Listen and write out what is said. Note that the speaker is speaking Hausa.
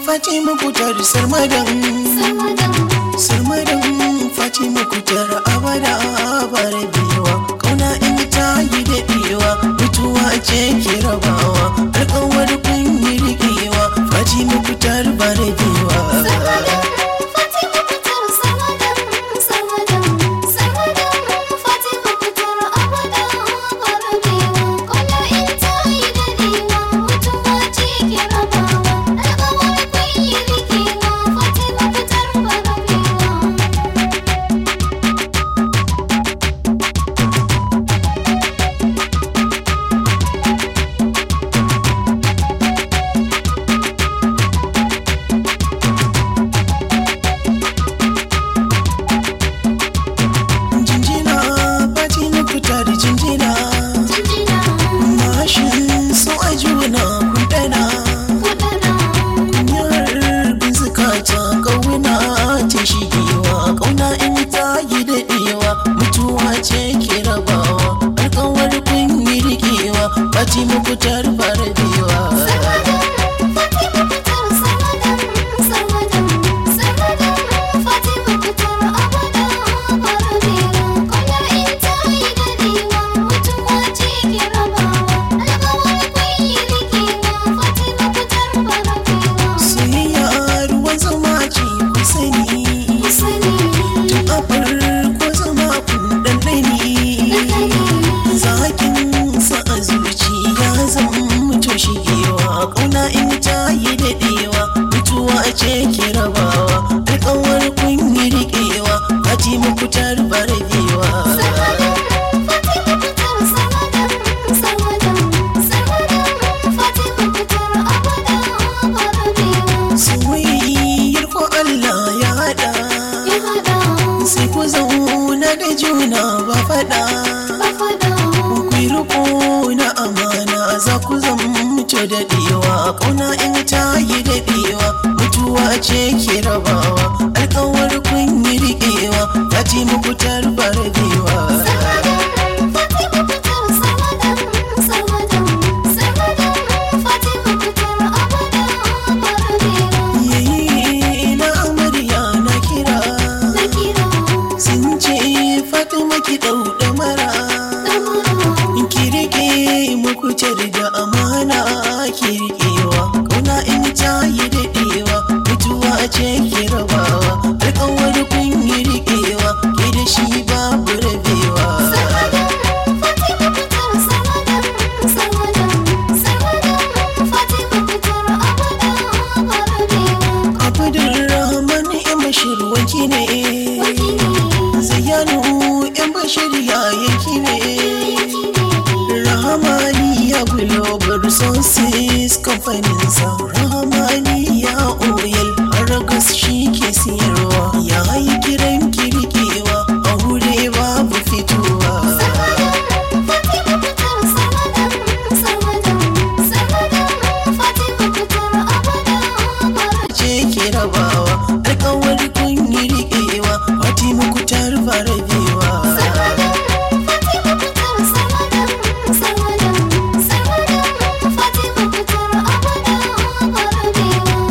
Fatima Kutar sarmadan Fatima Kutar abada barabewa kauna in ta yi daɗewa mutuwa ce ke rabawa alƙawar kun yi riƙewa Fatima Kutar barabewa Fatima Kutar barabewa soyayya ruwan zama ce ku sani tun a farko zama kun ɗanɗani zakin sa a zuciya zan mutu shigewa ƙauna in ta yi daɗewa mutuwa ce ke rabawa alƙawar kun yi riƙewa Fatima Kutar barabewa soyayyar ko Allah ya haɗa sai ku zauna da juna ba faɗa na amana za ku mutu daɗewa ƙauna in ta yi daɗewa mutuwa ce ke rabawa alƙawar kun yi riƙewa Fatima Kutar barabewa yayi na amarya na kira sun ce Fatima ki ɗau ɗamara Kutar da amana ke riƙewa ƙauna in ta yi daɗewa mutuwa ce ke rabawa alƙawar kun yi riƙewa ke da shi babu rabewa Abdulrahman yan Bashir wanki ne Zayyanu yan Bashir yayanki ne Rahamani Global Resources Company